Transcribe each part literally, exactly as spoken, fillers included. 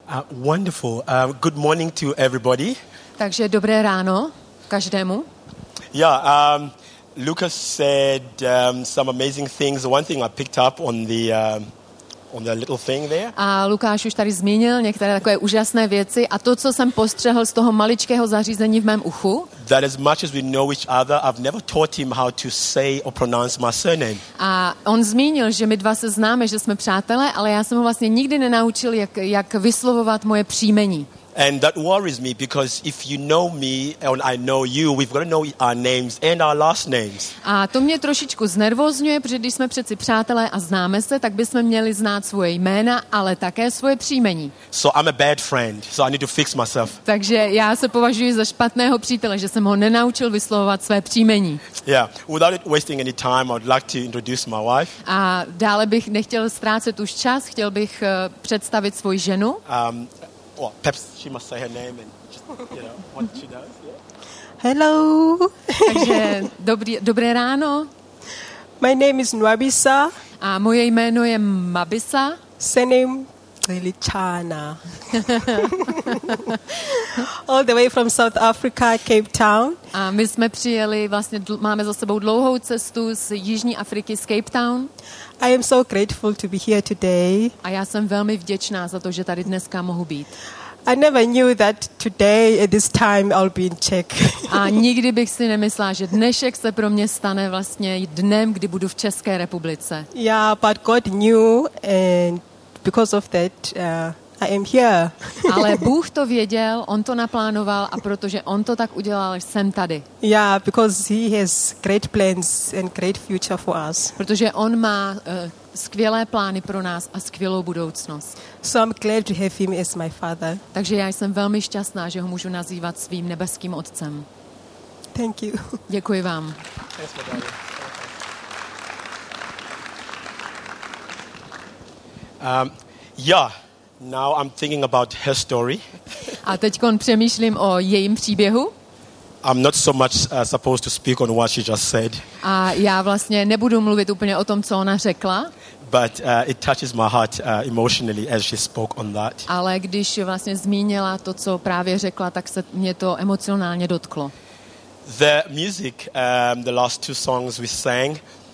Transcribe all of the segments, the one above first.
Uh, wonderful. Uh, good morning to everybody. Takže dobré ráno každému. Yeah, um, Lucas said um, some amazing things. One thing I picked up on the um, on the little thing there. A Lukáš už tady zmínil některé takové úžasné věci a to, co jsem postřehl z toho maličkého zařízení v mém uchu. That as much as we know each other, I've never taught him how to say or pronounce my surname. A on zmínil, že my dva se známe, že jsme přátelé, ale já jsem ho vlastně nikdy nenaučil, jak, jak vyslovovat moje příjmení. And that worries me because if you know me and I know you, we've got to know our names and our last names. A to mě trošičku znervózňuje, protože když jsme přeci přátelé a známe se, tak bychom měli znát svoje jména, ale také svoje příjmení. So I'm a bad friend, so I need to fix myself. Takže já se považuji za špatného přítele, že jsem ho nenaučil vyslovovat své příjmení. Yeah, without it wasting any time, I would like to introduce my wife. A dále bych nechtěl ztrácet už čas, chtěl bych uh, představit svoji ženu. Um, well, perhaps she must say her name and just, you know, what she does. Yeah. Hello. Takže dobrý, dobré ráno. My name is Nwabisa. A moje jméno je Mabisa. Surname Lichana. All the way from South Africa, Cape Town. A my jsme přijeli, vlastně dl- máme za sebou dlouhou cestu z Jižní Afriky, z Cape Town. I am so grateful to be here today. A já jsem velmi vděčná za to, že tady dneska mohu být. I never knew that today at this time I'll be in Czech. A nikdy bych si nemyslela, že dnešek se pro mě stane vlastně dnem, kdy budu v České republice. Yeah, but God knew, and because of that, uh, I am here. Ale Bůh to věděl, on to naplánoval a protože on to tak udělal, jsem tady. Yeah, because He has great plans and great future for us. Protože on má uh, skvělé plány pro nás a skvělou budoucnost. So I'm glad to have Him as my father. Takže já jsem velmi šťastná, že ho můžu nazývat svým nebeským otcem. Thank you. Děkuji vám. Um, yeah, now I'm thinking about her story. A teďkon přemýšlím o jejím příběhu. I'm not so much uh, supposed to speak on what she just said, A já vlastně nebudu mluvit úplně o tom, co ona řekla, but uh, it touches my heart uh, emotionally as she spoke on that. ale když vlastně zmínila to, co právě řekla, tak se mě to emocionálně dotklo. The music, um, the last two songs we sang,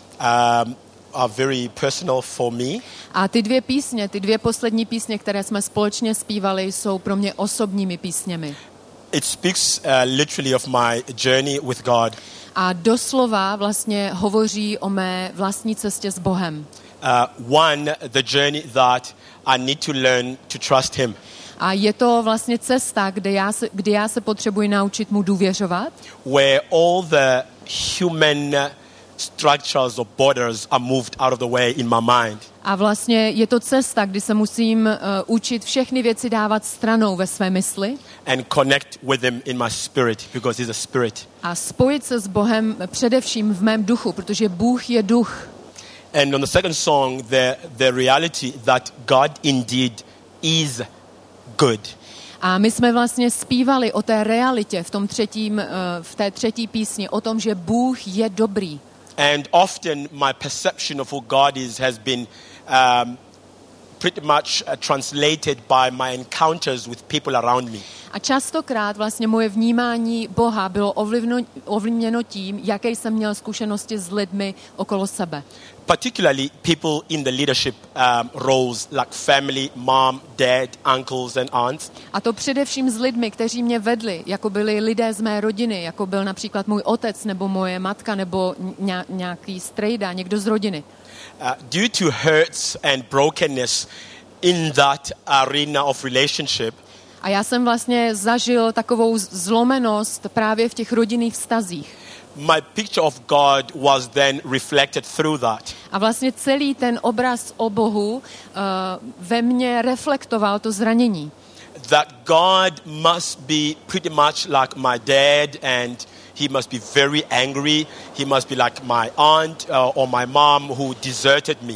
um, are very personal for me. A ty dvě písně, ty dvě poslední písně, které jsme společně zpívali, jsou pro mě osobními písněmi. It speaks uh, literally of my journey with God. A doslova vlastně hovoří o mé vlastní cestě s Bohem. Uh, one, the journey that I need to learn to trust Him. A je to vlastně cesta, kde já se, kdy já se potřebuji naučit mu důvěřovat. Where all the human structures or borders are moved out of the way in my mind. A vlastně je to cesta, kdy se musím uh, učit všechny věci dávat stranou ve své mysli. And connect with Him in my spirit, because He's a spirit. A spojit se s Bohem především v mém duchu, protože Bůh je duch. And on the second song, the, the reality that God indeed is good. A my jsme vlastně zpívali o té realitě v, tom třetím, uh, v té třetí písni, o tom, že Bůh je dobrý. And often my perception of who God is has been um, pretty much uh, translated by my encounters with people around me. A častokrát vlastně moje vnímání Boha bylo ovlivno, ovlivněno tím, jaké jsem měl zkušenosti s lidmi okolo sebe. Particularly people in the leadership um, roles like family, mom, dad, uncles and aunts. A to především s lidmi, kteří mě vedli, jako byli lidé z mé rodiny, jako byl například můj otec nebo moje matka nebo ně, nějaký strejda, někdo z rodiny. Uh, due to hurts and brokenness in that arena of relationship, A já jsem vlastně zažil takovou zlomenost právě v těch rodinných vztazích. my picture of God was then reflected through that. A vlastně celý ten obraz o Bohu uh, ve mně reflektoval to zranění. That God must be pretty much like my dad and he must be very angry. He must be like my aunt uh, or my mom who deserted me.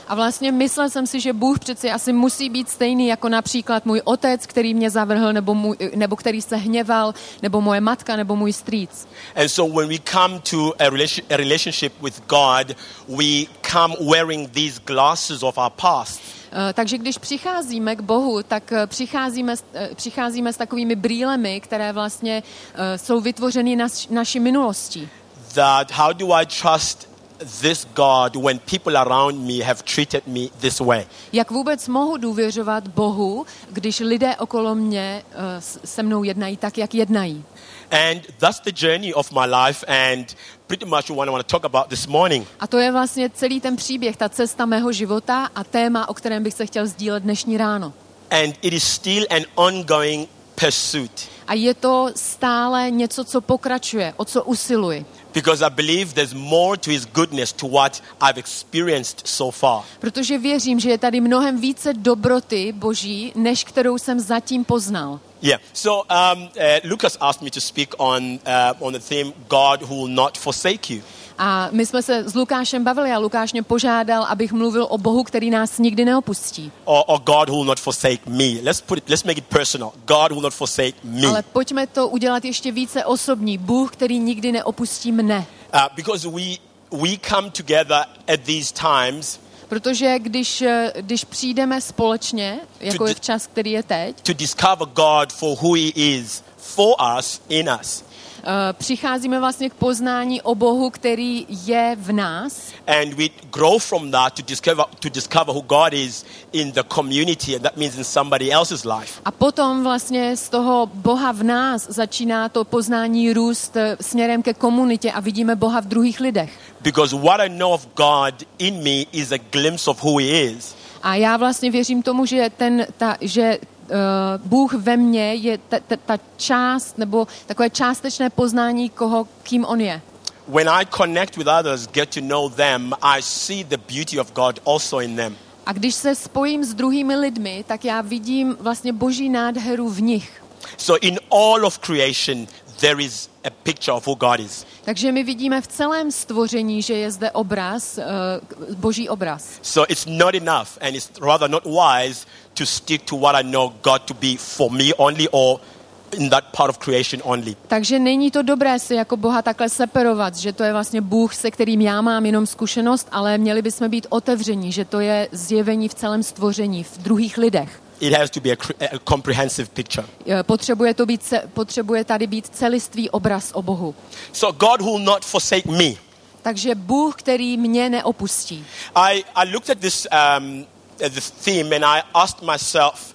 A vlastně myslel jsem si, že Bůh přeci asi musí být stejný jako například můj otec, který mě zavrhl, nebo, můj, nebo který se hněval, nebo moje matka, nebo můj strýc. And so when we come to a, relation, a relationship with God, we come wearing these glasses of our past. Uh, takže když přicházíme k Bohu, tak uh, přicházíme, uh, přicházíme s takovými brýlemi, které vlastně uh, jsou vytvořeny naš, naší minulostí. That how do I trust this God when people around me have treated me this way? Jak vůbec mohu důvěřovat Bohu, když lidé okolo mě uh, se mnou jednají tak, jak jednají? And that's the journey of my life and pretty much what I want to talk about this morning. A to je vlastně celý ten příběh, ta cesta mého života a téma, o kterém bych se chtěl sdílet dnešní ráno. And it is still an ongoing pursuit. A je to stále něco, co pokračuje, o co usiluji. Because I believe there's more to his goodness to what I've experienced so far. Protože věřím, že je tady mnohem více dobroty Boží, než kterou jsem zatím poznal. Yeah. So um, uh, Lucas asked me to speak on uh, on the theme God who will not forsake you. A my jsme se s Lukášem bavili a Lukáš mě požádal, abych mluvil o Bohu, který nás nikdy neopustí. Or, or God who will not forsake me. Let's put it, let's make it personal. God who will not forsake me. Ale pojďme to udělat ještě více osobní. Bůh, který nikdy neopustí mne. Uh, because we we come together at these times. Protože když, když přijdeme společně, jako je v čas, který je teď, to discover God for who he is for us, in us. Uh, přicházíme vlastně k poznání o Bohu, který je v nás. And we grow from that to discover to discover who God is in the community, and that means in somebody else's life. A potom vlastně z toho Boha v nás začíná to poznání růst směrem ke komunitě a vidíme Boha v druhých lidech. Because what I know of God in me is a glimpse of who he is. A já vlastně věřím tomu, že ten ta, že Uh, Bůh ve mně je ta, ta, ta část nebo takové částečné poznání, koho, kým on je. When I connect with others, get to know them, I see the beauty of God also in them. A když se spojím s druhými lidmi, tak já vidím vlastně Boží nádheru v nich. So in all of creation, there is a picture of who God is. Takže my vidíme v celém stvoření, že je zde obraz, uh, Boží obraz. So it's not enough, and it's rather not wise to stick to what I know God to be for me only or in that part of creation only. Takže není to dobré si jako Boha takhle separovat, že to je vlastně Bůh, se kterým já mám jenom zkušenost, ale měli bychom být otevření, že to je zjevení v celém stvoření, v druhých lidech. It has to be a, a comprehensive picture. Potřebuje, to být, potřebuje tady být celistvý obraz o Bohu. So God will not forsake me. Takže Bůh, který mě neopustí. I, I looked at this, um, at this theme and I asked myself,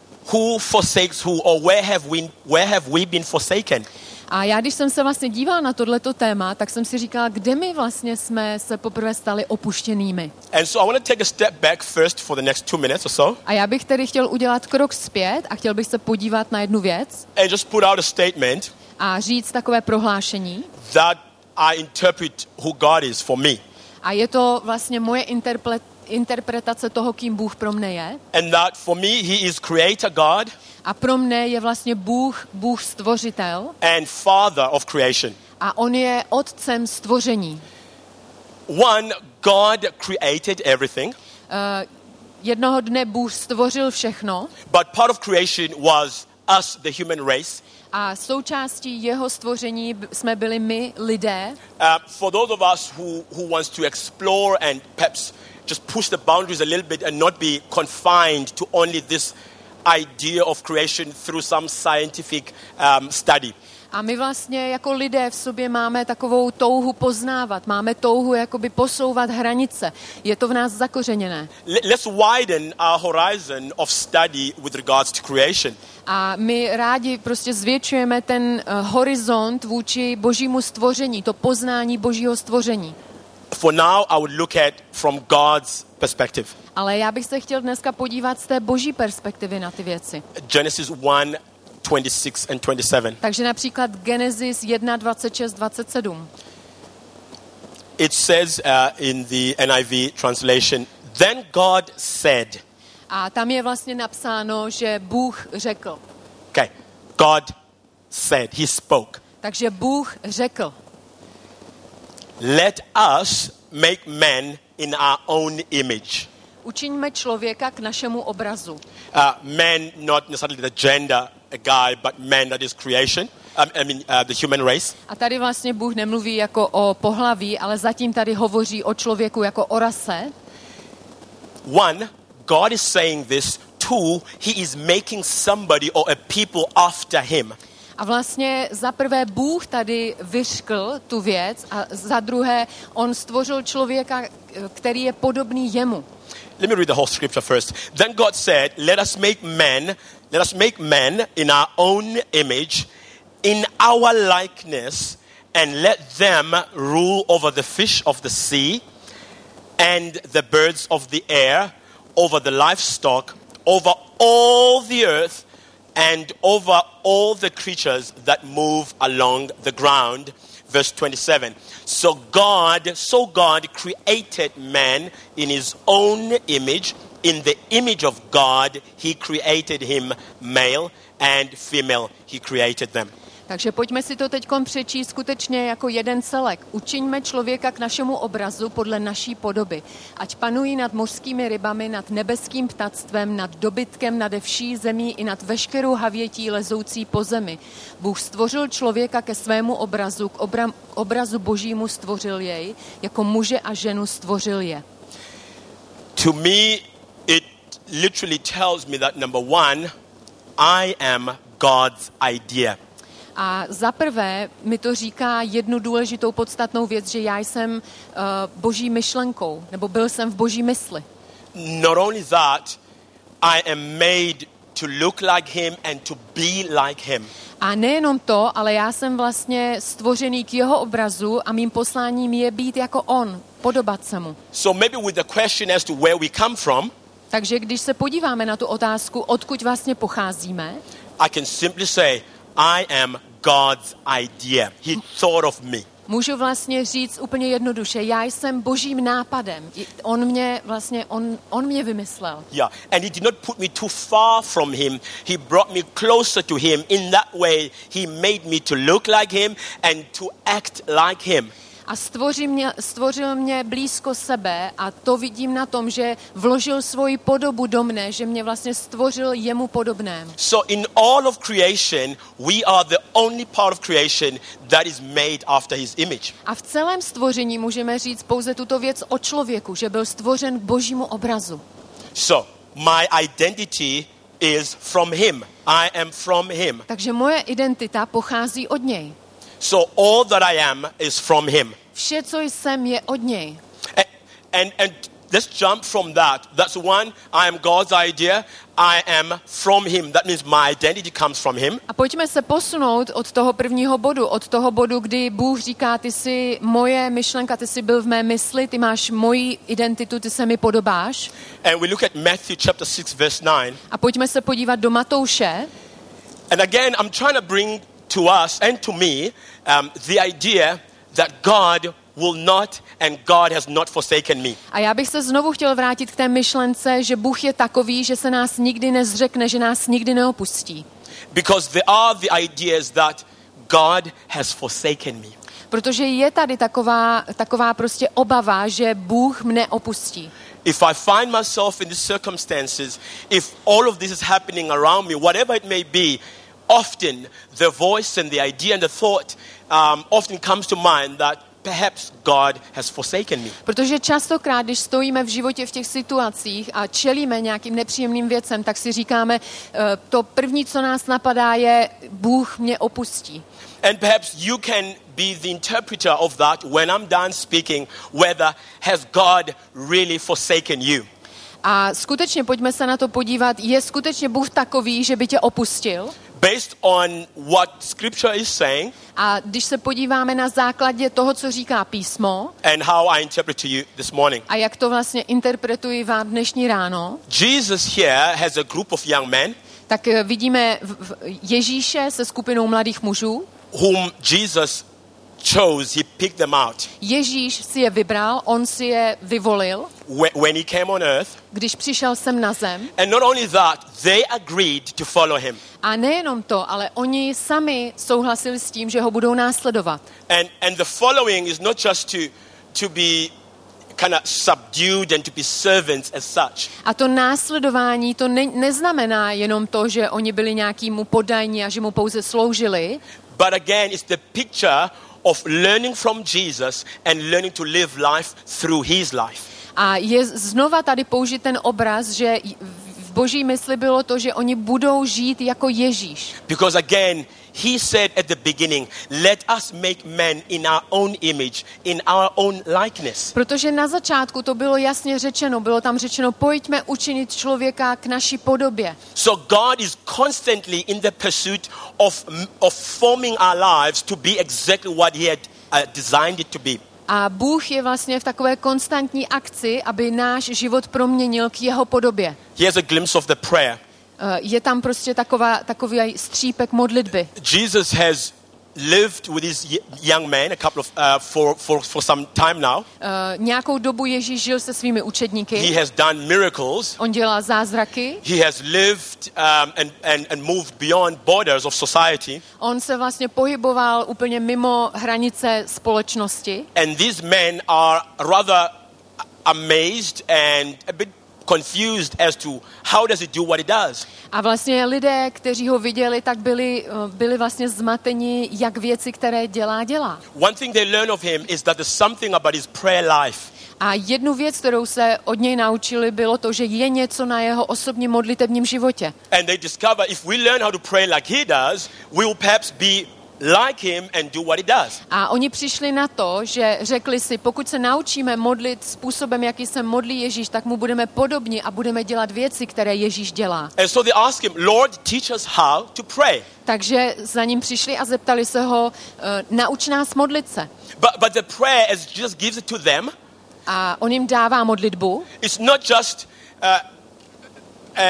who forsakes who, or where have we, where have we been forsaken? A já, když jsem se vlastně dívala na tohleto téma, tak jsem si říkala, kde my vlastně jsme se poprvé stali opuštěnými. And so I want to take a step back first for the next two minutes or so. A já bych tedy chtěl udělat krok zpět a chtěl bych se podívat na jednu věc. And just put out a statement. A říct takové prohlášení. That I interpret who God is for me. A je to vlastně moje interpre- interpretace toho, kým Bůh pro mne je. And that for me he is creator God. A pro mne je vlastně Bůh, Bůh stvořitel. And father of creation. A on je otcem stvoření. One, God created everything. Uh, jednoho dne Bůh stvořil všechno. But part of creation was us, the human race. A součástí jeho stvoření jsme byli my, lidé. Uh, for those of us who, who wants to explore and perhaps just push the boundaries a little bit and not be confined to only this idea of creation through some scientific um, study. A my vlastně jako lidé v sobě máme takovou touhu poznávat, máme touhu jakoby posouvat hranice. Je to v nás zakořeněné. Let's widen our horizon of study with regards to creation. A my rádi prostě zvětšujeme ten uh, horizont vůči Božímu stvoření, to poznání Božího stvoření. For now, I would look at from God's perspective. Ale já bych se chtěl dneska podívat z té Boží perspektivy na ty věci. Genesis one, twenty-six and twenty-seven. Takže například Genesis jedna, dvacet šest, dvacet sedm. It says uh, in the N I V translation, then God said. A tam je vlastně napsáno, že Bůh řekl. Okay, God said, he spoke. Takže Bůh řekl. Let us make man in our own image. učiňme člověka k našemu obrazu. Uh, man, not necessarily the gender, a guy, but man, that is creation. Um, I mean, uh, the human race. A tady vlastně Bůh nemluví jako o pohlaví, ale zatím tady hovoří o člověku jako o rase. One, God is saying this. Two, he is making somebody or a people after him. A vlastně za prvé Bůh tady vyřkl tu věc a za druhé on stvořil člověka, který je podobný jemu. Let me read the whole scripture first. Then God said, let us make man, let us make man in our own image, in our likeness, and let them rule over the fish of the sea and the birds of the air, over the livestock, over all the earth, and over all the creatures that move along the ground. Verse twenty-seven. So God, so God created man in his own image. In the image of God, he created him, male and female. He created them. Takže pojďme si to teďkom přečíst skutečně jako jeden celek. Učiňme člověka k našemu obrazu podle naší podoby. Ať panují nad mořskými rybami, nad nebeským ptactvem, nad dobytkem, nade vší zemí i nad veškerou havětí lezoucí po zemi. Bůh stvořil člověka ke svému obrazu, k obra- obrazu božímu stvořil jej, jako muže a ženu stvořil je. To me, it literally tells me that number one, I am God's idea. A za prvé mi to říká jednu důležitou podstatnou věc, že já jsem uh, boží myšlenkou, nebo byl jsem v boží mysli. Not only that, I am made to look like him and to be like him. A nejenom to, ale já jsem vlastně stvořený k jeho obrazu a mým posláním je být jako on, podobat se mu. So maybe with the question as to where we come from, Takže když se podíváme na tu otázku, odkud vlastně pocházíme, I can simply say, I am God's idea. He thought of me. můžu vlastně říct úplně jednoduše, já jsem božím nápadem. On mě vlastně, on, on mě vymyslel. Yeah, and he did not put me too far from him. He brought me closer to him. In that way, he made me to look like him and to act like him. A stvořil mě, stvořil mě blízko sebe a to vidím na tom, že vložil svoji podobu do mne, že mě vlastně stvořil jemu podobném. So in all of creation, we are the only part of creation that is made after his image. A v celém stvoření můžeme říct pouze tuto věc o člověku, že byl stvořen k božímu obrazu. So my identity is from him. I am from him. Takže moje identita pochází od něj. So all that I am is from him. Vše, co jsem, je od něj. And, and, and let's jump from that. That's one, I am God's idea. I am from him. That means my identity comes from him. A pojďme se posunout od toho prvního bodu, od toho bodu, kdy Bůh říká, ty jsi moje myšlenka, ty jsi byl v mé mysli, ty máš moji identitu, ty se mi podobáš. And we look at Matthew chapter six verse nine. A pojďme se podívat do Matouše. And again, I'm trying to bring to us and to me um, the idea that God will not and God has not forsaken me. A já bych se znovu chtěl vrátit k té myšlence, že Bůh je takový, že se nás nikdy nezřekne, že nás nikdy neopustí. Because there are the ideas that God has forsaken me. Protože je tady taková, taková prostě obava, že Bůh mne opustí. If I find myself in these circumstances, if all of this is happening around me, whatever it may be, often the voice and the idea and the thought um, often comes to mind that perhaps God has forsaken me. Protože častokrát, když stojíme v životě v těch situacích a čelíme nějakým nepříjemným věcem, tak si říkáme, to první, co nás napadá, je Bůh mě opustí. And perhaps you can be the interpreter of that when I'm done speaking, whether has God really forsaken you? A skutečně pojďme se na to podívat, je skutečně Bůh takový, že by tě opustil? Based on what scripture is saying, a když se podíváme na základě toho, co říká písmo, and how I interpret to you this morning. A jak to vlastně interpretuji vám dnešní ráno, Jesus here has a group of young men, tak vidíme Ježíše se skupinou mladých mužů, whom Jesus chose, he picked them out. Ježíš si je vybral, on si je vyvolil, when he came on earth. Když přišel sem na zem. And not only that, they agreed to follow him. A nejenom to, ale oni sami souhlasili s tím, že ho budou následovat. And and the following is not just to to be kind of subdued and to be servants as such. A to následování, to ne, neznamená jenom to, že oni byli nějakýmu podajní a že mu pouze sloužili, But again, it's the picture of learning from Jesus and learning to live life through his life. a je znova tady použit ten obraz, že v Boží mysli bylo to, že oni budou žít jako Ježíš. Because again, he said at the beginning, let us make men in our own image, in our own likeness. Protože na začátku to bylo jasně řečeno, bylo tam řečeno, pojďme učinit člověka k naší podobě. So God is constantly in the pursuit of, of forming our lives to be exactly what he had uh, designed it to be. A Bůh je vlastně v takové konstantní akci, aby náš život proměnil k jeho podobě. Here's a glimpse of the prayer. Je tam prostě taková, takový střípek modlitby. Jesus has lived with his young man a couple of uh, for, for for some time now. Uh, nějakou dobu Ježíš žil se svými učedníky. He has done miracles. On dělal zázraky. He has lived um, and, and, and moved beyond borders of society. On se vlastně pohyboval úplně mimo hranice společnosti. And these men are rather amazed and a bit confused as to how does it do what it does. A vlastně lidé, kteří ho viděli, tak byli, byli vlastně zmateni, jak věci, které dělá, dělá. One thing they learn of him is that there's something about his prayer life. A jednu věc, kterou se od něj naučili, bylo to, že je něco na jeho osobním modlitebním životě. And they discover if we learn how to pray like he does, we will perhaps be like him and do what he does. A oni přišli na to, že řekli si, pokud se naučíme modlit způsobem, jaký se modlí Ježíš, tak mu budeme podobni a budeme dělat věci, které Ježíš dělá. And so they ask him, Lord, teach us how to pray. Takže za ním přišli a zeptali se ho, uh, nauč nás modlit se. But, but the prayer, as Jesus gives it to them, A on jim dává modlitbu. it's not just uh, uh,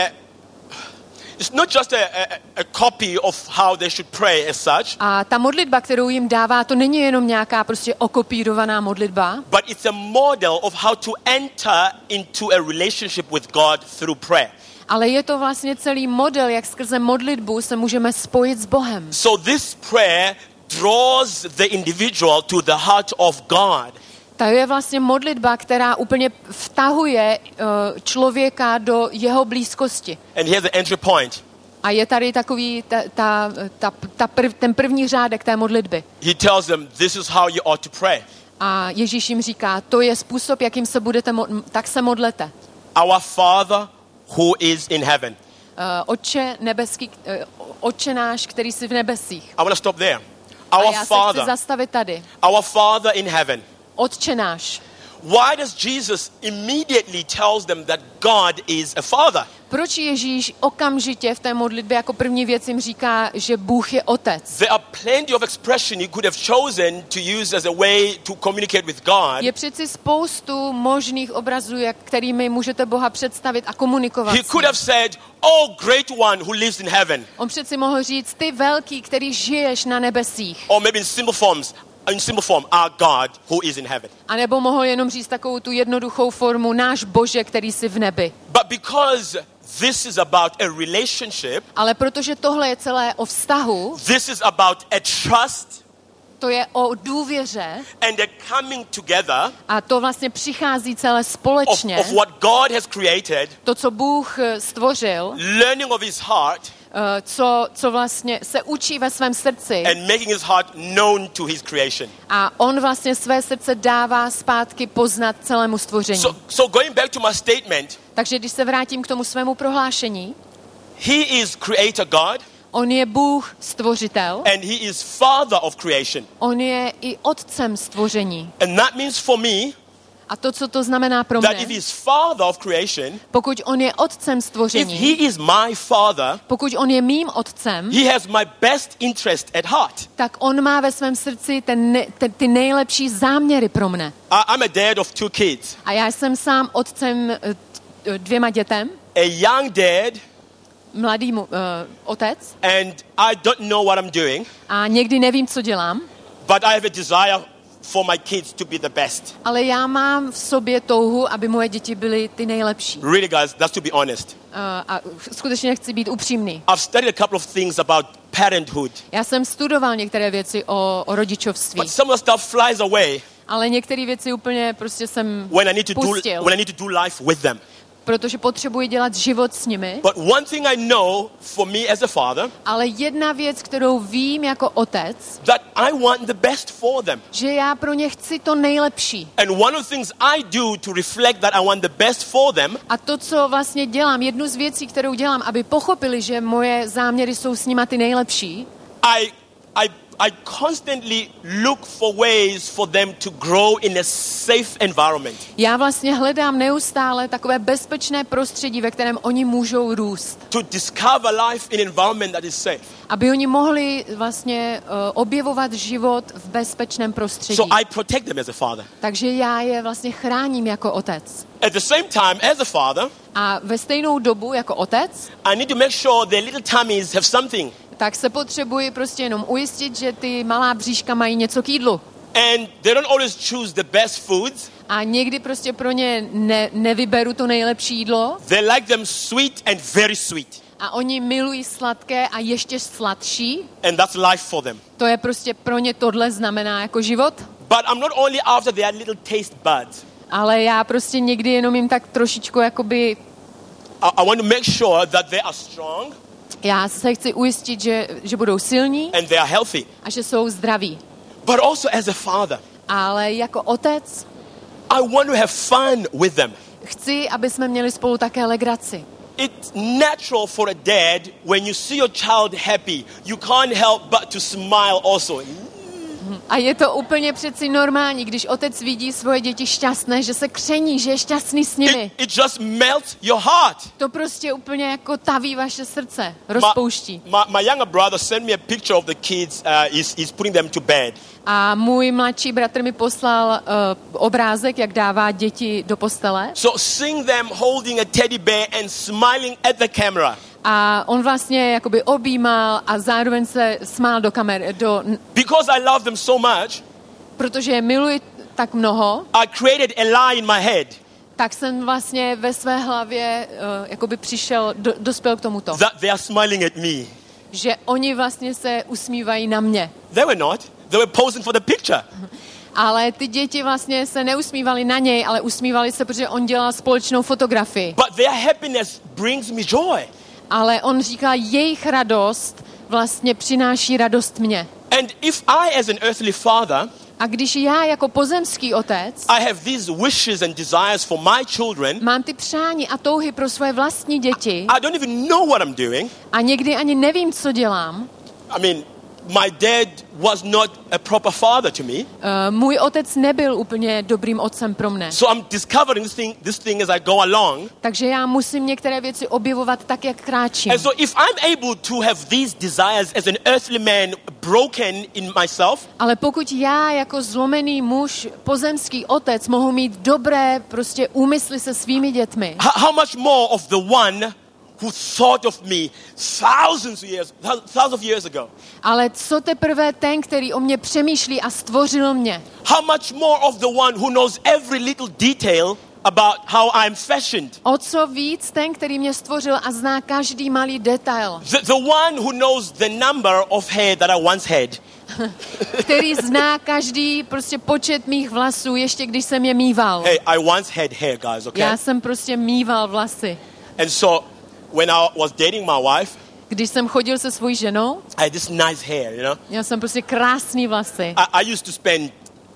It's not just a, a, a copy of how they should pray as such. A ta modlitba, kterou jim dává, to není jenom nějaká prostě okopírovaná modlitba, But it's a model of how to enter into a relationship with God through prayer. ale je to vlastně celý model, jak skrze modlitbu se můžeme spojit s Bohem. So this prayer draws the individual to the heart of God. To je vlastně modlitba, která úplně vtahuje uh, člověka do jeho blízkosti. And here's the entry point. A je tady takový ta, ta, ta, ta prv, ten první řádek té modlitby. He tells them, this is how you ought to pray. A Ježíš jim říká, to je způsob, jakým se budete, mo- tak se modlete. Our Father who is in heaven. Uh, Otče nebeský, uh, Otče náš, který jsi v nebesích. I want to stop there. A Our já se chci Father. zastavit tady. Our Father in heaven. Otče náš. Why does Jesus immediately tells them that God is a father? Proč Ježíš okamžitě v té modlitbě jako první věc jim říká, že Bůh je otec? There are plenty of expression he could have chosen to use as a way to communicate with God. Je přeci spoustu možných obrazů, jak, kterými můžete Boha představit a komunikovat. He could have said, oh great one who lives in heaven. On přeci mohl říct, ty velký, který žiješ na nebesích. Or maybe in simple forms, in simple form, our God who is in heaven. A nebo mohl jenom říct takovou tu jednoduchou formu, náš Bože, který jsi v nebi. But because this is about a relationship, Ale protože tohle je celé o vztahu, this is about a trust to je o důvěře and a coming together a to vlastně přichází celé of, společně. of what God has created, To, co Bůh eh, stvořil, learning of his heart eh, co, co vlastně se učí ve svém srdci and making his heart known to his creation. a on vlastně své srdce dává zpátky poznat celému stvoření. So, so going back to my statement, Takže když se vrátím k tomu svému prohlášení, he is creator God on je Bůh stvořitel, and he is father of creation. on je i otcem stvoření. And that means for me A to, co to znamená pro that if mě, he is father of creation, pokud on je otcem if stvoření, he is my father, pokud on je mým otcem, he has my best interest at heart. tak on má ve svém srdci ten, ne- ten, ty nejlepší záměry pro mne. I, I'm a dad of two kids. A já jsem sám otcem eh, t- dvěma dětem, A young dad, mladý mu, uh, otec, and I don't know what I'm doing, a někdy nevím, co dělám, but I have a desire for my kids to be the best. ale já mám v sobě touhu, aby moje děti byly ty nejlepší. Really, guys, that's to be honest. Uh, a skutečně chci být upřímný. I've studied a couple of things about parenthood, Já jsem studoval některé věci o, o rodičovství, but some of the stuff flies away Ale některé věci úplně prostě jsem when I need to do pustil, when I need to do life with them. protože potřebuji dělat život s nimi. But one thing I know for me as a father, Ale jedna věc, kterou vím jako otec, that I want the best for them. že já pro ně chci to nejlepší. And one of the things I do to reflect that I want the best for them, A to, co vlastně dělám, jednu z věcí, kterou dělám, aby pochopili, že moje záměry jsou s nima ty nejlepší, I I I constantly look for ways for them to grow in a safe environment. já vlastně hledám neustále takové bezpečné prostředí, ve kterém oni můžou růst. To discover life in an environment that is safe. Aby oni mohli vlastně uh, objevovat život v bezpečném prostředí. So I protect them as a father. Takže já je vlastně chráním jako otec. At the same time, as a father, A ve stejnou dobu jako otec, I need to make sure their little tummies have something. tak se potřebuji prostě jenom ujistit, že ty malá bříška mají něco k jídlu. And they don't always choose the best foods. A někdy prostě pro ně ne, nevyberu to nejlepší jídlo. They like them sweet and very sweet. A oni milují sladké a ještě sladší. And that's life for them. To je prostě pro ně tohle znamená jako život. But I'm not only after their little taste buds. Ale já prostě někdy jenom jim tak trošičku jakoby... I, I want to make sure that they are strong. Já se chci ujistit, že, že budou silní And they are healthy. a že jsou zdraví. But also as a father, Ale jako otec I want to have fun with them. chci, aby jsme měli spolu také legraci. It's natural for a dad, when you see your child happy, you can't help but to smile also. A je to úplně přeci normální, když otec vidí svoje děti šťastné, že se kření, že je šťastný s nimi. It, it just melts your heart. To prostě úplně jako taví vaše srdce, rozpouští. My, my, my younger brother sent me a picture of the kids. Uh, he's, he's putting them to bed. A můj mladší bratr mi poslal uh, obrázek, jak dává děti do postele. So seeing them holding a teddy bear and smiling at the camera. A on vlastně jakoby objímal a zároveň se smál do kamery, do, Because I love them so much, protože je miluji tak mnoho, I created a lie in my head tak jsem vlastně ve své hlavě uh, jakoby přišel, do, dospěl k tomuto, that they are smiling at me. že oni vlastně se usmívají na mě. They were not. They were posing for the picture. Ale ty děti vlastně se neusmívali na něj, ale usmívali se, protože on dělal společnou fotografii. But their happiness brings me joy. Ale on říká, jejich radost vlastně přináší radost mě. And if I, as an earthly father, A když já jako pozemský otec I have these wishes and desires for my children, mám ty přání a touhy pro svoje vlastní děti I don't even know what I'm doing. a někdy ani nevím, co dělám, I mean, my dad was not a proper father to me. uh, můj otec nebyl úplně dobrým otcem pro mne. So I'm discovering this thing, this thing as I go along. Takže já musím některé věci objevovat tak, jak kráčím. And so if I'm able to have these desires as an earthly man broken in myself, Ale pokud já jako zlomený muž, pozemský otec, mohu mít dobré prostě úmysly se svými dětmi, h- how much more of the one who thought of me thousands of years, thousands of years ago? ale co teprve ten, který o mě přemýšlí a stvořil mě? How much more of the one who knows every little detail about how I'm fashioned? O co víc ten, který mě stvořil a zná každý malý detail, The, the one who knows the number of hair that I once had. který zná každý prostě počet mých vlasů, ještě když jsem je mýval. Hey, I once had hair, guys, okay? Já jsem prostě mýval vlasy. And so when I was dating my wife, Když jsem chodil se svojí ženou, I had this nice hair, you know? měl jsem prostě krásný vlasy. I, I used to spend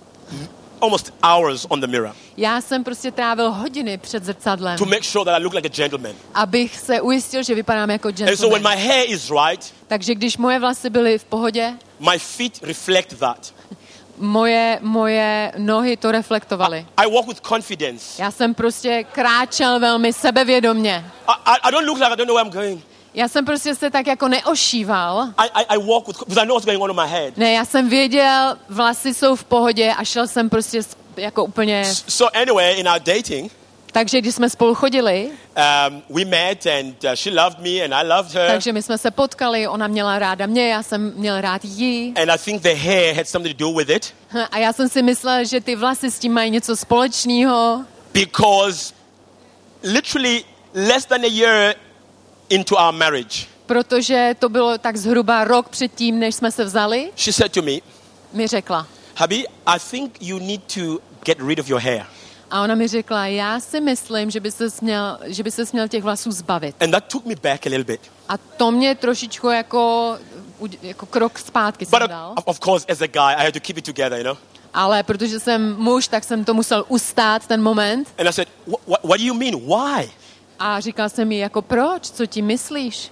almost hours on the mirror Já jsem prostě trávil hodiny před zrcadlem, to make sure that I look like a gentleman. abych se ujistil, že vypadám jako And so when gentleman. my hair is right, Takže když moje vlasy byly v pohodě, my feet reflect that. moje, moje nohy to reflektovaly. I walk with confidence. Já jsem prostě kráčel velmi sebevědomně. I, I, I don't look like I don't know where I'm going. Já jsem prostě se tak jako neošíval. I, I, I walk with, because I know what's going on in my head. Ne, já jsem věděl, vlasy jsou v pohodě a šel jsem prostě s- jako úplně... So anyway, in our dating, Takže když jsme spolu chodili, um, we met and uh, she loved me and I loved her. takže my jsme se potkali, ona měla ráda mě, já jsem měl rád jí. And I think the hair had something to do with it A já jsem si myslel, že ty vlasy s tím mají něco společného, because literally less than a year into our marriage, protože to bylo tak zhruba rok předtím, než jsme se vzali, she said to me, mi řekla, Hubby, I think you need to get rid of your hair. A ona mi řekla, já si myslím, že by ses měl, že by ses měl těch vlasů zbavit. And that took me back a little bit. A to mě trošičku jako, jako krok zpátky jsem But dal. of, of course, as a guy, I had to keep it together, you know. Ale protože jsem muž, tak jsem to musel ustát ten moment. And I said, what, what do you mean? Why? A říkal jsem jí, jako proč, co ti myslíš?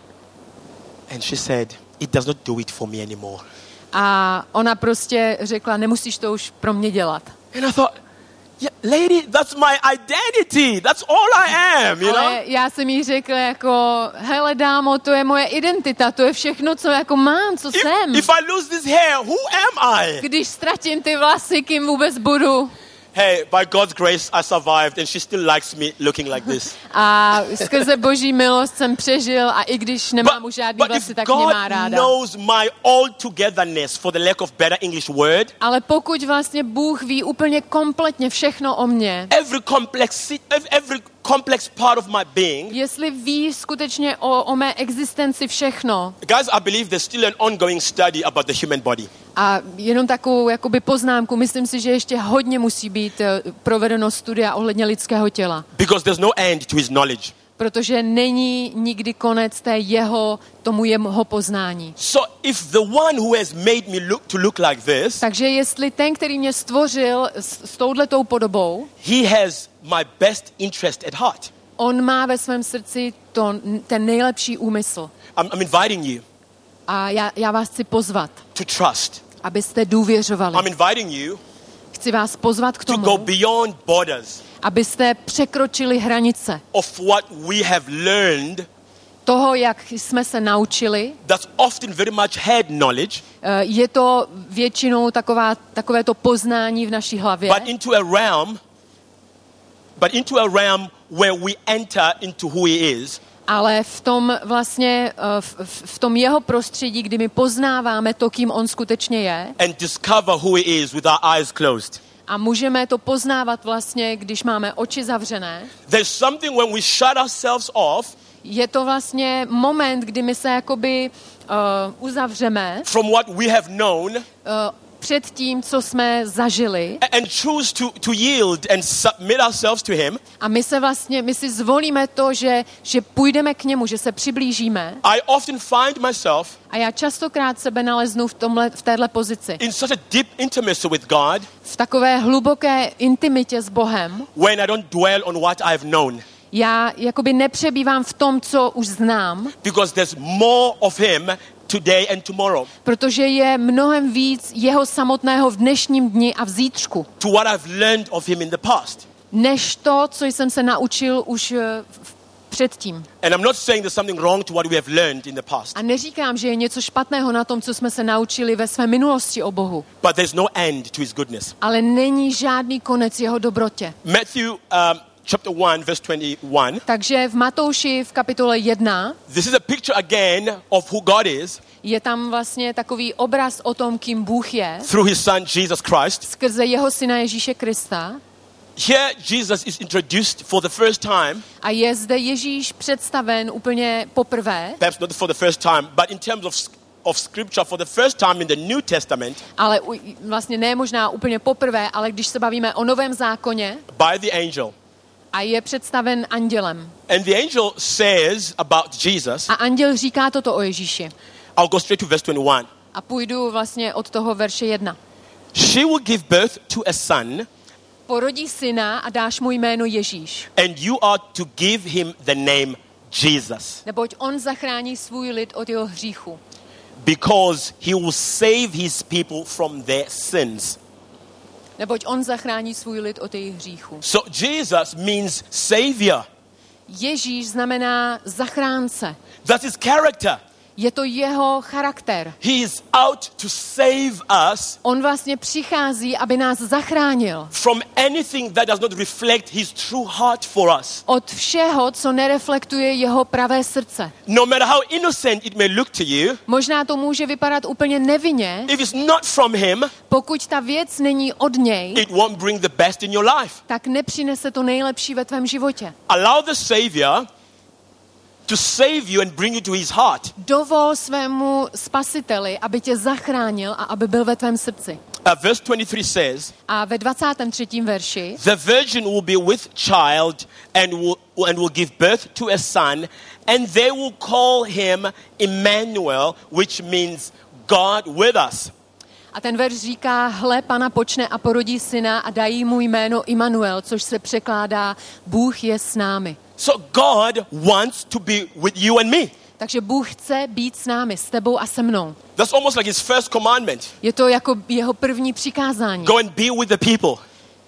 And she said, it does not do it for me anymore. A ona prostě řekla, nemusíš to už pro mě dělat. And I thought, yeah, lady, that's my identity. That's all I am, you know. Ale já jsem jí řekla jako, hele dámo, to je moje identita, to je všechno, co jako mám, co If, jsem. if I lose this hair, who am I? Když ztratím ty vlasy, kým vůbec budu? Hey, by God's grace, I survived, and she still likes me looking like this. A skrze boží milost jsem přežil a i když nemám už žádný but vlasy, if tak mě má God ráda. knows my all-togetherness, for the lack of better English word, Ale pokud vlastně Bůh ví úplně kompletně všechno o mně, every complex, every complex part of my being, jestli ví skutečně o, o mé existenci všechno, guys, I believe there's still an ongoing study about the human body. a jenom takovou jakoby poznámku, myslím si, že ještě hodně musí být eh, provedeno studia ohledně lidského těla. Because there's no end to his knowledge. Protože není nikdy konec té jeho, tomu jeho poznání. So if the one who has made me look to look like this, Takže jestli ten, který mě stvořil s, s touhletou podobou, he has my best interest at heart. on má ve svém srdci to, ten nejlepší úmysl. I'm, I'm inviting you A já, já vás chci pozvat, to trust. abyste důvěřovali. I'm inviting you Chci vás pozvat k to go tomu, beyond borders abyste překročili hranice of what we have learned toho, jak jsme se naučili. that's often very much head knowledge, Eh, Je to většinou taková, takové to poznání v naší hlavě, but into a realm, but into a realm where we enter into who he is, ale v tom vlastně, eh, v, v- v tom jeho prostředí, kdy my poznáváme to, kým on skutečně je, and discover who he is with our eyes closed. a můžeme to poznávat vlastně, když máme oči zavřené. There's something when we shut ourselves off Je to vlastně moment, kdy my se jakoby uh, uzavřeme from what we have known uh, před tím, co jsme zažili, and choose to, to yield and submit ourselves to him. a my se vlastně, my si zvolíme to, že, že půjdeme k němu, že se přiblížíme. I often find myself A já častokrát sebe naleznu v, tomhle, v téhle pozici. in such a deep intimacy with God V takové hluboké intimitě s Bohem. when I don't dwell on what I've known, Já jakoby nepřebývám v tom, co už znám, because there's more of him today and tomorrow protože je mnohem víc jeho samotného v dnešním dni a v zítřku, to what I've learned of him in the past. než to, co jsem se naučil už eh, v- předtím. And I'm not saying there's something wrong to what we have learned in the past, A neříkám, že je něco špatného na tom, co jsme se naučili ve své minulosti o Bohu, but there's no end to his goodness. ale není žádný konec jeho dobrotě. Matthew um, chapter one, verse twenty-one. Takže v Matouši v kapitole jedna This is a picture again of who God is je tam vlastně takový obraz o tom, kým Bůh je, through his son Jesus Christ. skrze jeho syna Ježíše Krista. Here, Jesus is introduced for the first time, A je zde Ježíš představen úplně poprvé, perhaps not for the first time, but in terms of, of scripture, for the first time in the New Testament, ale u- vlastně ne možná úplně poprvé, ale když se bavíme o Novém zákoně, by the angel. a je představen andělem. And the angel says about Jesus, A anděl říká toto o Ježíši. I'll go straight to verse twenty-one. A půjdu vlastně od toho verše jedna. She will give birth to a son, Porodí syna a dáš mu jméno Ježíš, and you are to give him the name Jesus, neboť on zachrání svůj lid od jeho hříchu. because he will save his people from their sins. Neboť on zachrání svůj lid od jejich hříchu. So Jesus means savior. Ježíš znamená zachránce. That's his character. Je to jeho charakter. He is out to save us On vlastně přichází, aby nás zachránil from anything that does not reflect his true heart for us. od všeho, co nereflektuje jeho pravé srdce. No matter how innocent it may look to you, Možná to může vypadat úplně nevinně, if it's not from him, pokud ta věc není od něj, it won't bring the best in your life. tak nepřinese to nejlepší ve tvém životě. Allow the Savior to save you and bring you to his heart. Dovol svému spasiteli, aby tě zachránil a aby byl ve tvém srdci. Uh, verse twenty-three says, A ve dvacátém třetím verši the virgin will be with child and will, and will give birth to a son, and they will call him Emmanuel, which means God with us. a ten verš říká, hle, Pana počne a porodí syna a dají mu jméno Immanuel, což se překládá Bůh je s námi. So God wants to be with you and me. Takže Bůh chce být s námi, s tebou a se mnou. That's almost like his first commandment. Je to jako jeho první přikázání. Go and be with the people.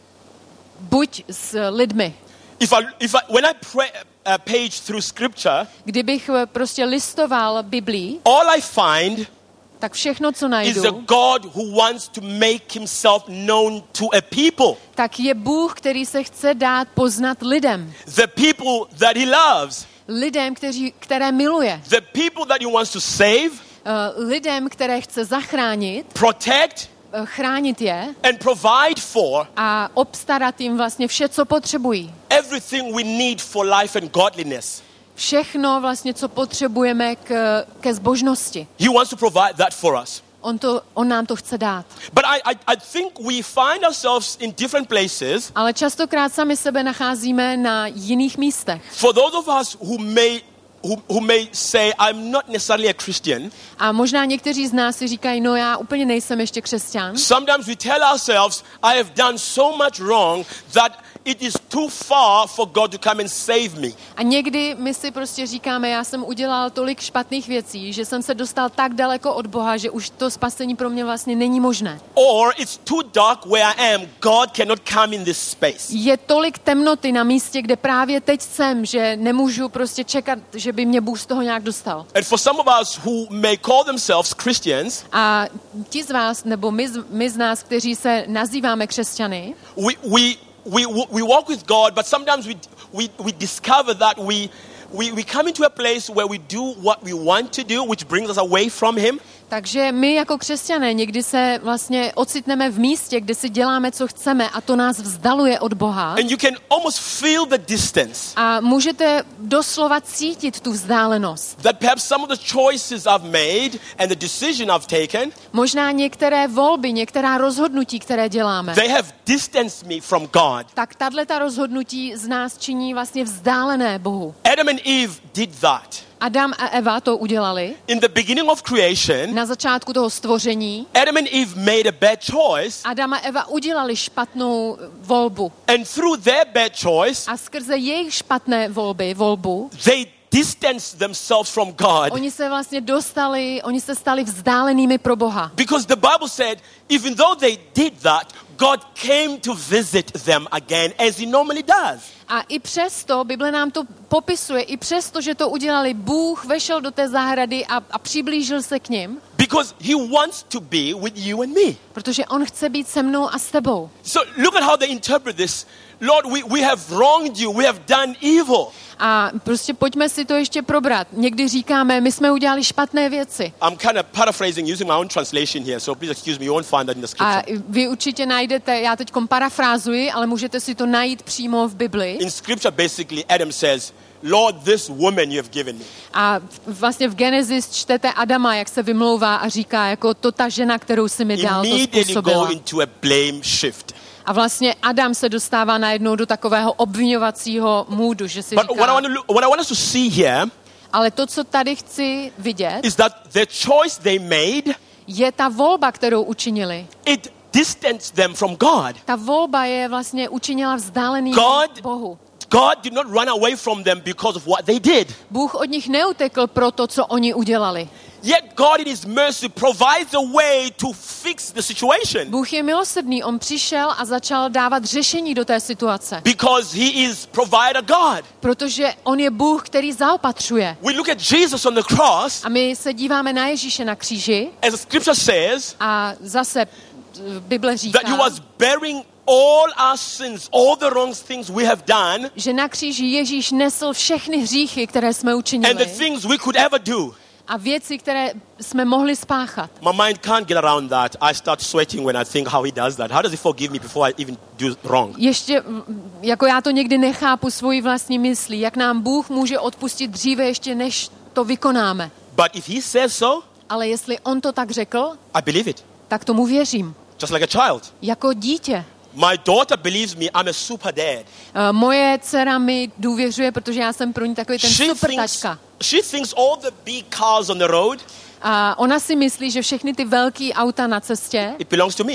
Buď s lidmi. If I, if I, when I pray a page through scripture, Kdybych prostě listoval Biblii, all I find tak všechno, co is a najdu, God who wants to make himself known to a people. tak je Bůh, který se chce dát poznat lidem. The people that he loves. Lidem, kteří, které miluje. The people that he wants to save, Uh, lidem, které chce zachránit, protect, uh, chránit je and provide for a obstarat jim vlastně vše, co potřebují. everything we need for life and godliness. Všechno vlastně, co potřebujeme k, ke zbožnosti. He wants to provide that for us. On, to, on nám to chce dát. But I, I, I think we find ourselves in different places. Ale častokrát sami sebe nacházíme na jiných místech. For those of us who may who, who may say, I'm not necessarily a Christian. A možná někteří z nás si říkají, no já úplně nejsem ještě křesťan. Sometimes we tell ourselves, I have done so much wrong that it is too far for God to come and save me. A někdy my si prostě říkáme, já jsem udělal tolik špatných věcí, že jsem se dostal tak daleko od Boha, že už to spasení pro mě vlastně není možné. Or it's too dark where I am. God cannot come in this space. Je tolik temnoty na místě, kde právě teď jsem, že nemůžu prostě čekat, že by mě Bůh z toho nějak dostal. And for some of us who may call themselves Christians, A ti z vás, nebo my, z- my z nás, kteří se nazýváme křesťany, we, we, we, we walk with God, but sometimes we, we, we discover that we, we, we come into a place where we do what we want to do, which brings us away from Him. takže my jako křesťané někdy se vlastně ocitneme v místě, kde si děláme, co chceme a to nás vzdaluje od Boha. And you can almost feel the distance. A můžete doslova cítit tu vzdálenost. That perhaps some of the choices I've made and the decision I've taken, Možná některé volby, některá rozhodnutí, které děláme, they have distanced me from God. tak tato rozhodnutí z nás činí vlastně vzdálené Bohu. Adam and Eve did that. Adam a Eva to udělali In the beginning of creation, na začátku toho stvoření. Adam and Eve made a bad choice, Adam a Eva udělali špatnou volbu. and through their bad choice, A skrze jejich špatné volby, volbu, they distanced themselves from God. oni se vlastně dostali, oni se stali vzdálenými pro Boha. Because the Bible said, even though they did that, God came to visit them again, as He normally does. A i přesto, Bible nám to popisuje, i přesto, že to udělali, Bůh vešel do té zahrady a, a přiblížil se k nim, Because He wants to be with you and me. protože on chce být se mnou a s tebou. So look at how they interpret this. Lord, we, we have wronged you. We have done evil. A prostě pojďme si to ještě probrat. Někdy říkáme, my jsme udělali špatné věci. I'm kind of paraphrasing using my own translation here, so please excuse me, you won't find that in the A scripture. vy určitě najdete, já teď parafrázuji, ale můžete si to najít přímo v Bibli. In scripture, basically, Adam says, Lord, this woman you have given me. A vlastně v Genesis čtete Adama, jak se vymlouvá a říká, jako to ta žena, kterou si mi dal, to Immediately go způsobila. into a blame shift. A vlastně Adam se dostává najednou do takového obviňovacího můdu, že si But what I říká, want to look, what I want us to see here ale to, co tady chci vidět, is that the choice they made, je ta volba, kterou učinili. it distanced them from God. Ta volba je vlastně učinila vzdálený God- Bohu. God did not run away from them because of what they did. Bůh od nich neutekl pro to, co oni udělali. Yet God in His mercy provides a way to fix the situation. Bůh je milosrdný, on přišel a začal dávat řešení do té situace. Because He is provider God. Protože on je Bůh, který zaopatřuje. We look at Jesus on the cross, A my se díváme na Ježíše na kříži as the scripture says, a zase eh, Bible říká, that He was bearing all our sins, all the wrong things we have done, že na kříži Ježíš nesl všechny hříchy, které jsme and the učinili things we could ever do. a věci, které jsme mohli spáchat. My mind can't get around that. I start sweating when I think how He does that. How does He forgive me before I even do wrong? Ještě, mm, jako já to někdy nechápu svoji vlastní myslí, jak nám Bůh může odpustit dříve ještě, než to vykonáme. But if He says so, Ale jestli on to tak řekl, I believe it. tak tomu věřím. just like a child. Jako dítě. My daughter believes me I'm a super dad. Uh, moje dcera mi důvěřuje, protože já jsem pro ní takový ten She super thinks, tačka. she thinks all the big cars on the road, A ona si myslí, že všechny ty velký auta na cestě it belongs to me. uh,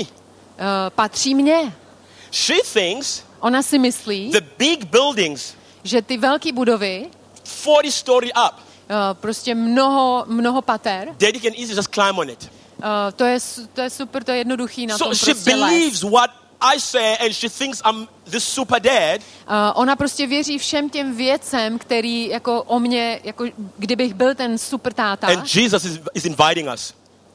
patří mně. She thinks Ona si myslí, the big buildings, že ty velké budovy, forty story up, uh, prostě mnoho, mnoho pater, that you can easily just climb on it. uh, to, je, su- to je super, to je jednoduchý na tom So she prostě lézt. believes what I say and she thinks I'm this super dad. Uh, ona prostě věří všem těm věcem, který jako o mě, jako kdybych byl ten super táta. And Jesus is, is inviting us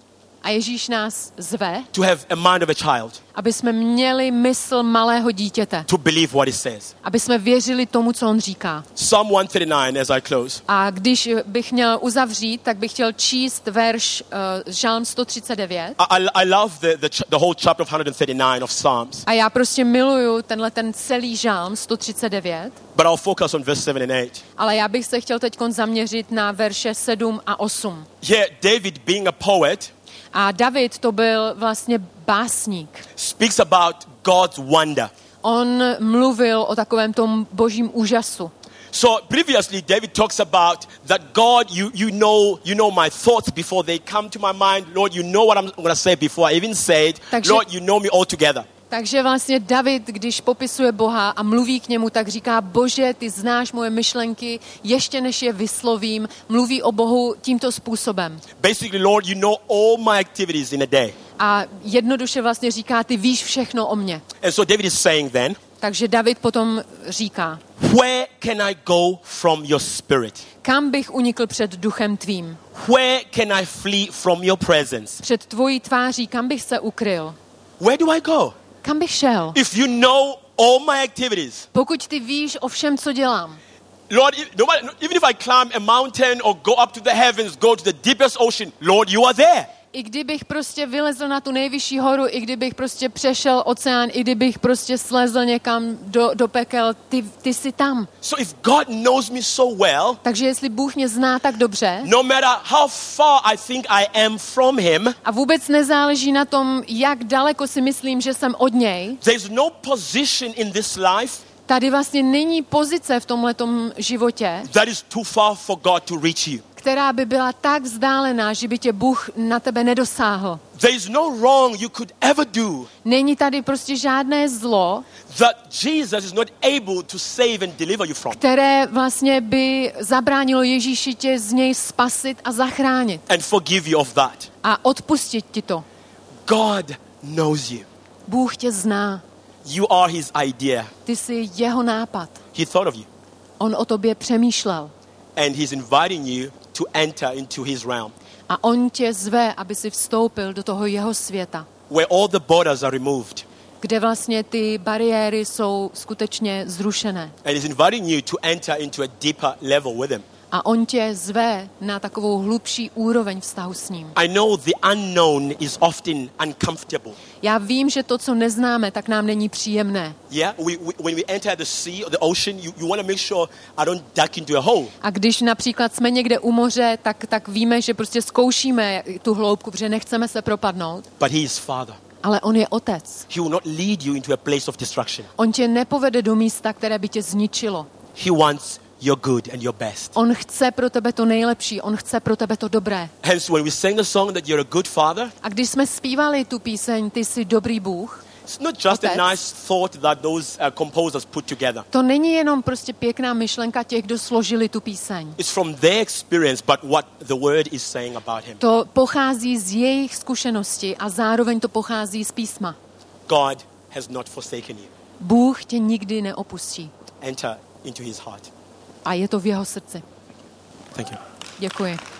A Ježíš nás zve, to have a mind of a child, aby jsme měli mysl malého dítěte. to believe what he says. Aby jsme věřili tomu, co on říká. Psalm one thirty-nine as I close. A když bych měl uzavřít, tak bych chtěl číst verš uh, Žalm sto třicet devět. I, I, I love the, the, ch- the whole chapter of one thirty-nine of Psalms, A já prostě miluju tenhle ten celý Žalm sto třicet devět. but I'll focus on verse seven and eight. Ale já bych se chtěl teď zaměřit na verše sedm a osm. Here, David, being a poet, A David to byl vlastně básník. speaks about God's wonder. On mluvil o takovém tom božím úžasu. So previously, David talks about that God, you, you know, you know my thoughts before they come to my mind. Lord, you know what I'm going to say before I even say it. Takže- Lord, you know me altogether. Takže vlastně David, když popisuje Boha a mluví k němu, tak říká, Bože, ty znáš moje myšlenky, ještě než je vyslovím, mluví o Bohu tímto způsobem. Basically, Lord, you know all my activities in a day. A jednoduše vlastně říká, ty víš všechno o mně. And so David is saying then, Takže David potom říká, where can I go from your spirit? kam bych unikl před duchem tvým? Where can I flee from your presence? Před tvojí tváří, kam bych se ukryl? Where do I go? Kam bych šel? If you know all my activities, Pokud ty víš o všem, co dělám. Lord, if- no matter, even if I climb a mountain or go up to the heavens, go to the deepest ocean, Lord, you are there. I kdybych prostě vylezl na tu nejvyšší horu, i kdybych prostě přešel oceán, i kdybych prostě slezl někam do, do pekel, ty, ty jsi tam. So if God knows me so well, Takže jestli Bůh mě zná tak dobře no matter how far I think I am from him, a vůbec nezáleží na tom, jak daleko si myslím, že jsem od něj, there's no position in this life tady vlastně není pozice v tomhletom životě, that is too far for God to reach you. která by byla tak vzdálená, že by tě Bůh na tebe nedosáhl. There is no wrong you could ever do Není tady prostě žádné zlo, that Jesus is not able to save and deliver you from které vlastně by zabránilo Ježíši tě z něj spasit a zachránit and forgive you of that. a odpustit ti to. God knows you. Bůh tě zná. You are his idea. Ty jsi jeho nápad. He thought of you. On o tobě přemýšlel. And he's inviting you to enter into his realm, A on tě zve, aby si vstoupil do toho jeho světa, where all the borders are removed. kde vlastně ty bariéry jsou skutečně zrušené. And he's inviting you to enter into a deeper level with him. A on tě zve na takovou hlubší úroveň vztahu s ním. I know the unknown is often uncomfortable. Já vím, že to, co neznáme, tak nám není příjemné. Yeah, we, we, when we enter the sea or the ocean, you, you want to make sure I don't duck into a hole. A když například jsme někde u moře, tak, tak víme, že prostě zkoušíme tu hloubku, protože nechceme se propadnout. But he is Father. Ale on je otec. He will not lead you into a place of destruction. On tě nepovede do místa, které by tě zničilo. He wants your good and your best. On chce pro tebe to nejlepší, on chce pro tebe to dobré. Hence, when we sang the song that you're a good father, A když jsme zpívali tu píseň Ty jsi dobrý Bůh, it's not just Otec. a nice thought that those uh, composers put together. to není jenom prostě pěkná myšlenka těch, kdo složili tu píseň. It's from their experience, but what the word is saying about him. To pochází z jejich zkušenosti a zároveň to pochází z písma. God has not forsaken you. Bůh tě nikdy neopustí. Enter into his heart. A je to v jeho srdci. Thank you. Děkuji.